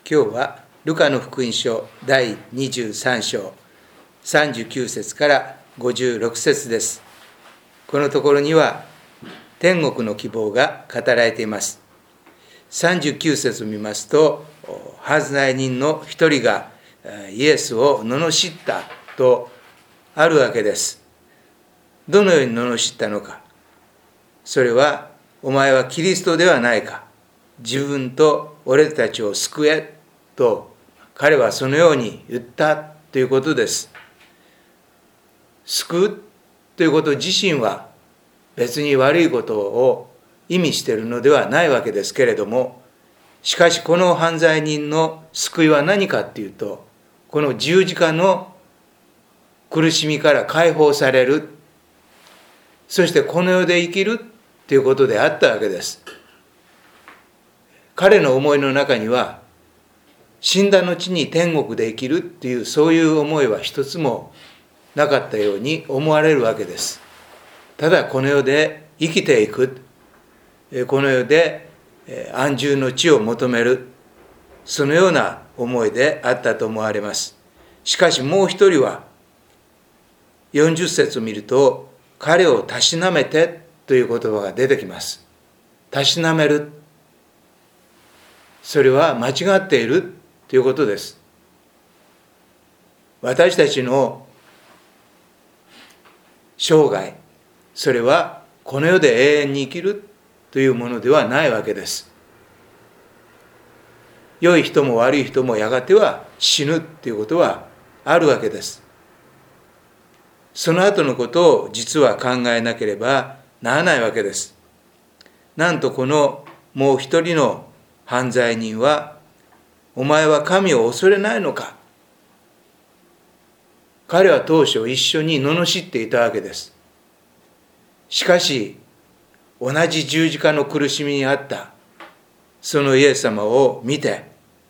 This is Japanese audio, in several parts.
今日はルカの福音書第23章39節から56節です。このところには天国の希望が語られています。39節を見ますと、犯罪人の一人がイエスを罵ったとあるわけです。どのように罵ったのか。それは、お前はキリストではないか。自分と俺たちを救えと彼はそのように言ったということです。救うということ自身は別に悪いことを意味しているのではないわけですけれども、しかしこの犯罪人の救いは何かというと、この十字架の苦しみから解放される、そしてこの世で生きるということであったわけです。彼の思いの中には、死んだ後に天国で生きるっていうそういう思いは一つもなかったように思われるわけです。ただこの世で生きていく、この世で安住の地を求める、そのような思いであったと思われます。しかしもう一人は40節を見ると、彼をたしなめてという言葉が出てきます。たしなめる、それは間違っているということです。私たちの生涯、それはこの世で永遠に生きるというものではないわけです。良い人も悪い人もやがては死ぬということはあるわけです。その後のことを実は考えなければならないわけです。なんとこのもう一人の犯罪人は、お前は神を恐れないのか。彼は当初一緒に罵っていたわけです。しかし、同じ十字架の苦しみにあったそのイエス様を見て、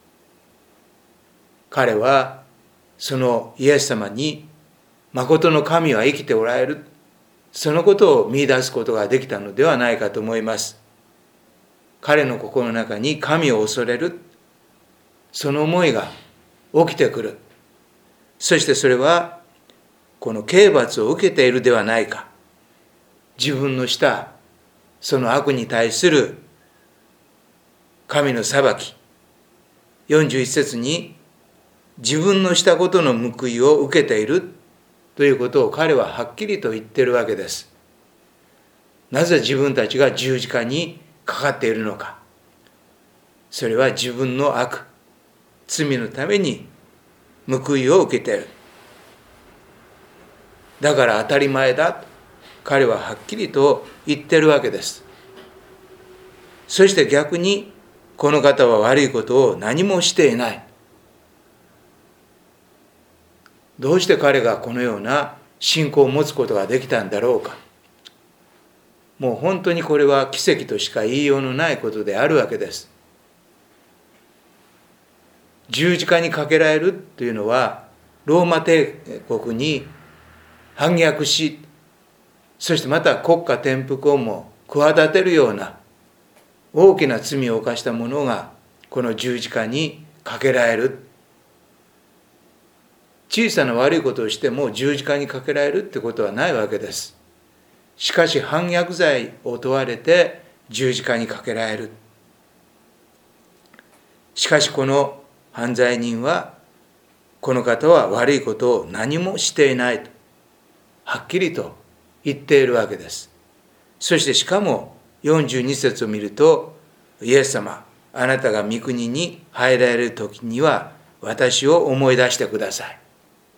彼はそのイエス様に、誠の神は生きておられる、そのことを見出すことができたのではないかと思います。彼の心の中に神を恐れる、その思いが起きてくる。そしてそれはこの刑罰を受けているではないか。自分のしたその悪に対する神の裁き。41節に自分のしたことの報いを受けているということを彼ははっきりと言っているわけです。なぜ自分たちが十字架にかかっているのか。それは自分の悪、罪のために報いを受けている。だから当たり前だと彼ははっきりと言っているわけです。そして逆にこの方は悪いことを何もしていない。どうして彼がこのような信仰を持つことができたんだろうか。もう本当にこれは奇跡としか言いようのないことであるわけです。十字架にかけられるというのは、ローマ帝国に反逆し、そしてまた国家転覆をも企てるような大きな罪を犯した者がこの十字架にかけられる。小さな悪いことをしても十字架にかけられるってことはないわけです。しかし反逆罪を問われて十字架にかけられる。しかしこの犯罪人は、この方は悪いことを何もしていないとはっきりと言っているわけです。そしてしかも42節を見ると、イエス様、あなたが御国に入られる時には私を思い出してください。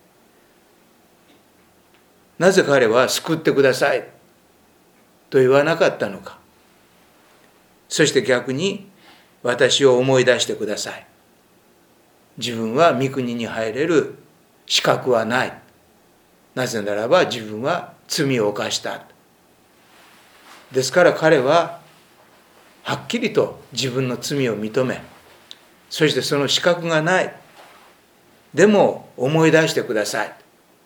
なぜ彼は救ってくださいと言わなかったのか。そして逆に私を思い出してください。自分は御国に入れる資格はない。なぜならば自分は罪を犯した。ですから彼ははっきりと自分の罪を認め、そしてその資格がない。でも思い出してください。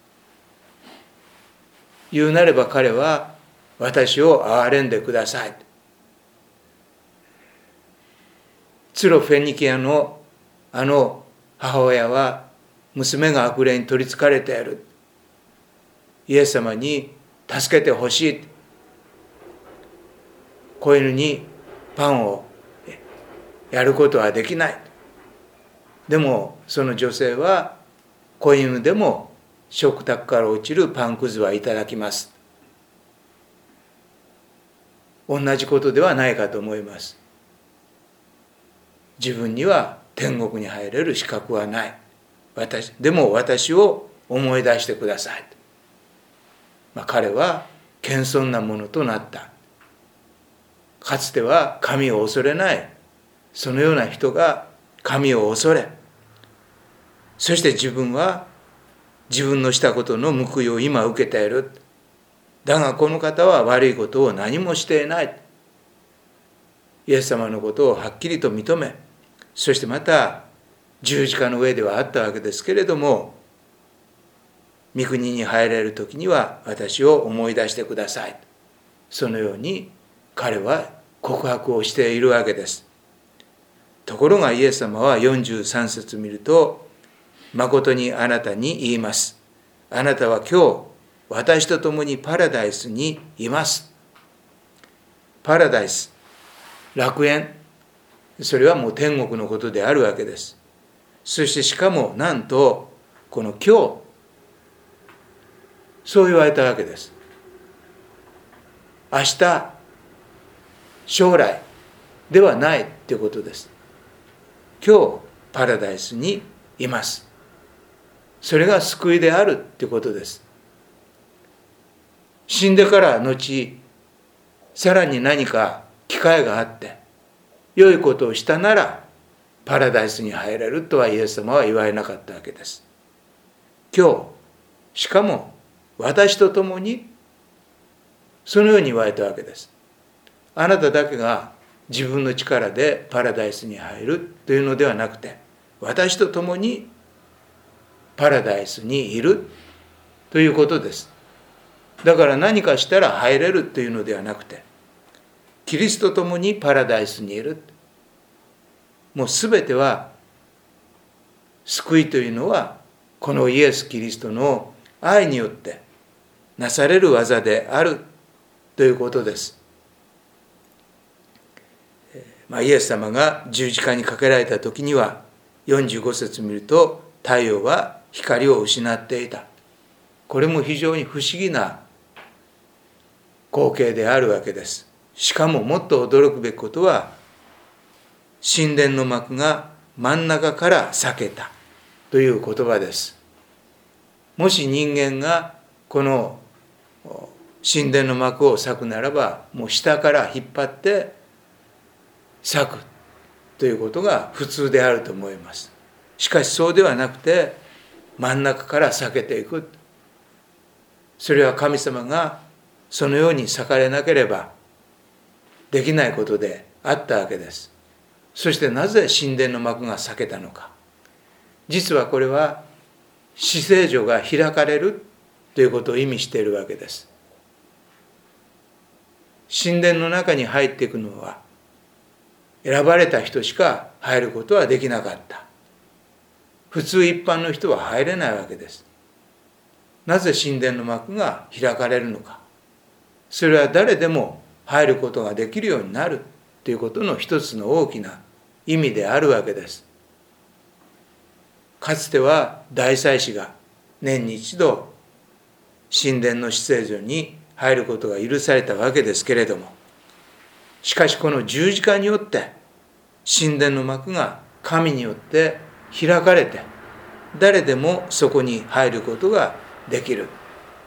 言うなれば彼は私を憐れんでください。ツロフェニキアのあの母親は娘が悪霊に取りつかれている、イエス様に助けてほしい、子犬にパンをやることはできない。でもその女性は子犬でも食卓から落ちるパンくずはいただきます。同じことではないかと思います。自分には天国に入れる資格はない。でも私を思い出してください。彼は謙遜なものとなった。かつては神を恐れない、そのような人が神を恐れ、そして自分は自分のしたことの報いを今受けている。だがこの方は悪いことを何もしていない。イエス様のことをはっきりと認め、そしてまた十字架の上ではあったわけですけれども、御国に入れる時には私を思い出してください。そのように彼は告白をしているわけです。ところがイエス様は43節見ると、誠にあなたに言います。あなたは今日私と共にパラダイスにいます。パラダイス、楽園、それはもう天国のことであるわけです。そしてしかもなんとこの今日、そう言われたわけです。明日、将来ではないっていうことです。今日パラダイスにいます。それが救いであるっていうことです。死んでから後、さらに何か機会があって良いことをしたならパラダイスに入れるとはイエス様は言われなかったわけです。今日、しかも私と共に、そのように言われたわけです。あなただけが自分の力でパラダイスに入るというのではなくて、私と共にパラダイスにいるということです。だから何かしたら入れるというのではなくて、キリストと共にパラダイスにいる。もうすべては、救いというのはこのイエス・キリストの愛によってなされる技であるということです。イエス様が十字架にかけられた時には、45節見ると太陽は光を失っていた。これも非常に不思議な光景であるわけです。しかももっと驚くべきことは、神殿の幕が真ん中から裂けたという言葉です。もし人間がこの神殿の幕を裂くならば、もう下から引っ張って裂くということが普通であると思います。しかしそうではなくて、真ん中から裂けていく。それは神様がそのように裂かれなければできないことであったわけです。そしてなぜ神殿の幕が裂けたのか。実はこれは至聖所が開かれるということを意味しているわけです。神殿の中に入っていくのは選ばれた人しか入ることはできなかった。普通一般の人は入れないわけです。なぜ神殿の幕が開かれるのか。それは誰でも入ることができるようになるということの一つの大きな意味であるわけです。かつては大祭司が年に一度神殿の至聖所に入ることが許されたわけですけれども、しかしこの十字架によって神殿の幕が神によって開かれて、誰でもそこに入ることができる。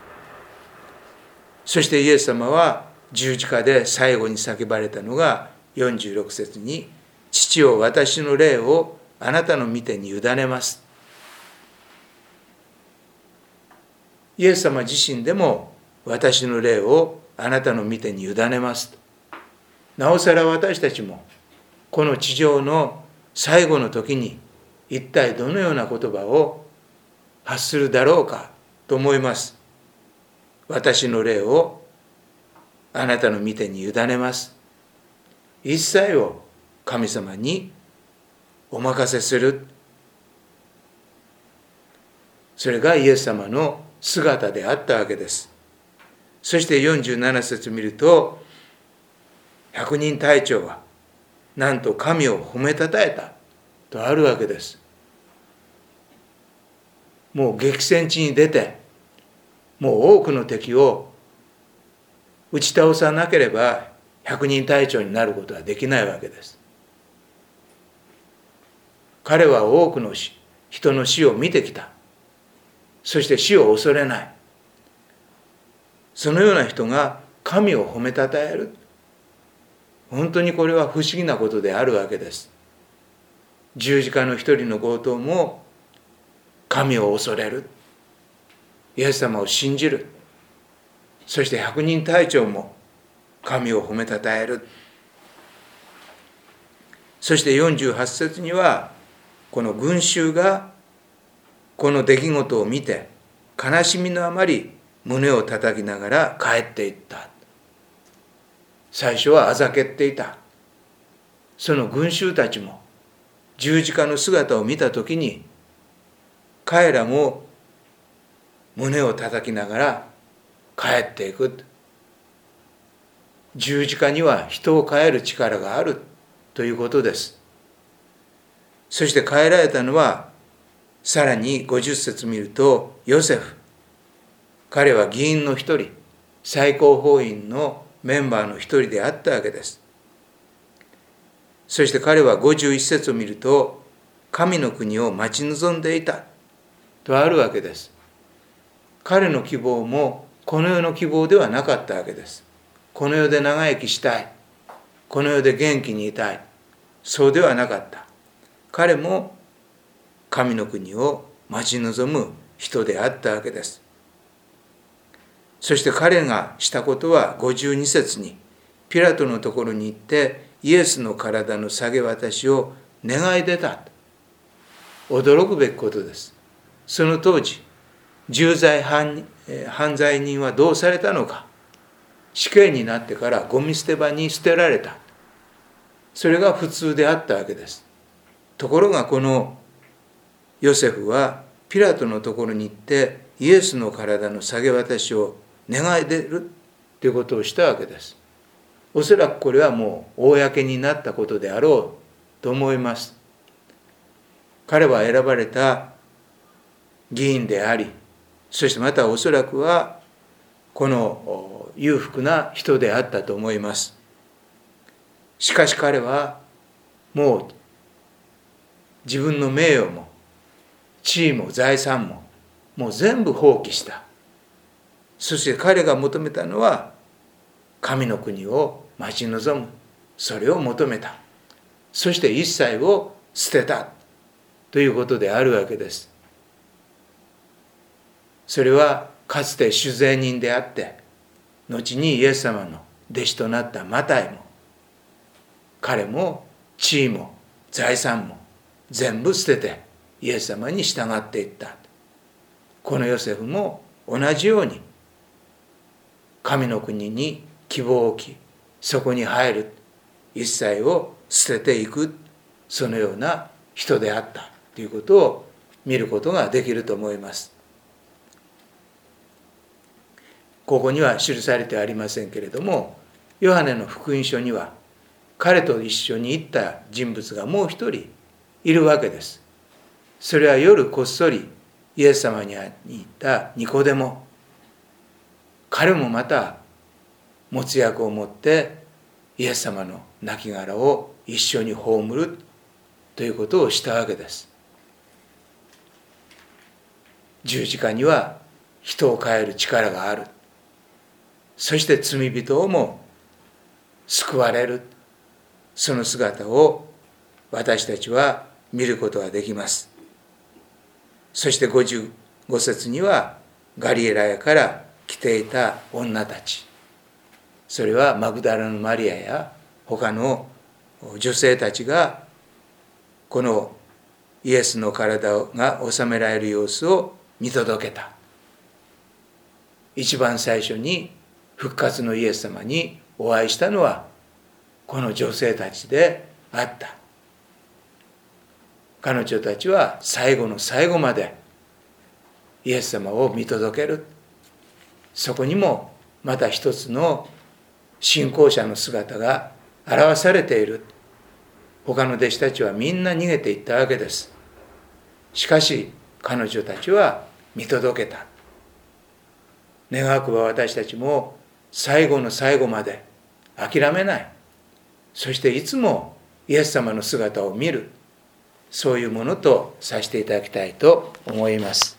そしてイエス様は十字架で最後に叫ばれたのが46節に、父よ、私の霊をあなたの御手に委ねます。イエス様自身でも私の霊をあなたの御手に委ねますと。なおさら私たちもこの地上の最後の時に一体どのような言葉を発するだろうかと思います。私の霊をあなたの御手に委ねます。一切を神様にお任せする。 それがイエス様の姿であったわけです。そして47節見ると、百人隊長はなんと神を褒めたたえたとあるわけです。もう激戦地に出て、もう多くの敵を打ち倒さなければ百人隊長になることはできないわけです。彼は多くの人の死を見てきた。そして死を恐れない。そのような人が神を褒めたたえる。本当にこれは不思議なことであるわけです。十字架の一人の強盗も神を恐れる。イエス様を信じる。そして百人隊長も神を褒めたたえる。そして48節には、この群衆がこの出来事を見て悲しみのあまり胸を叩きながら帰っていった。最初はあざけっていた。その群衆たちも十字架の姿を見たときに、彼らも胸を叩きながら帰っていく。十字架には人を変える力があるということです。そして変えられたのは、さらに50節見ると、ヨセフ。彼は議員の一人、最高法院のメンバーの一人であったわけです。そして彼は51節を見ると、神の国を待ち望んでいたとあるわけです。彼の希望もこの世の希望ではなかったわけです。この世で長生きしたい。この世で元気にいたい。そうではなかった。彼も神の国を待ち望む人であったわけです。そして彼がしたことは52節に、ピラトのところに行ってイエスの体の下げ渡しを願い出た。驚くべきことです。その当時、重罪犯罪人はどうされたのか。死刑になってからゴミ捨て場に捨てられた。それが普通であったわけです。ところがこのヨセフはピラトのところに行ってイエスの体の下げ渡しを願い出るということをしたわけです。おそらくこれはもう公になったことであろうと思います。彼は選ばれた議員であり、そしてまたおそらくはこの裕福な人であったと思います。しかし彼はもう自分の名誉も地位も財産ももう全部放棄した。そして彼が求めたのは神の国を待ち望む。それを求めた。そして一切を捨てたということであるわけです。それはかつて主税人であって後にイエス様の弟子となったマタイも、彼も地位も財産も全部捨ててイエス様に従っていった。このヨセフも同じように神の国に希望を置き、そこに入る、一切を捨てていく、そのような人であったということを見ることができると思います。ここには記されてありませんけれども、ヨハネの福音書には彼と一緒に行った人物がもう一人いるわけです。それは夜こっそりイエス様に会いに行ったニコデモ。彼もまた没薬を持ってイエス様の亡骸を一緒に葬るということをしたわけです。十字架には人を変える力がある。そして罪人をも救われる。その姿を私たちは見ることができます。そして55節にはガリラヤから来ていた女たち。それはマグダラのマリアや他の女性たちがこのイエスの体が収められる様子を見届けた。一番最初に復活のイエス様にお会いしたのはこの女性たちであった。彼女たちは最後の最後までイエス様を見届ける。そこにもまた一つの信仰者の姿が表されている。他の弟子たちはみんな逃げていったわけです。しかし彼女たちは見届けた。願わくば私たちも最後の最後まで諦めない。そしていつもイエス様の姿を見る。そういうものとさせていただきたいと思います。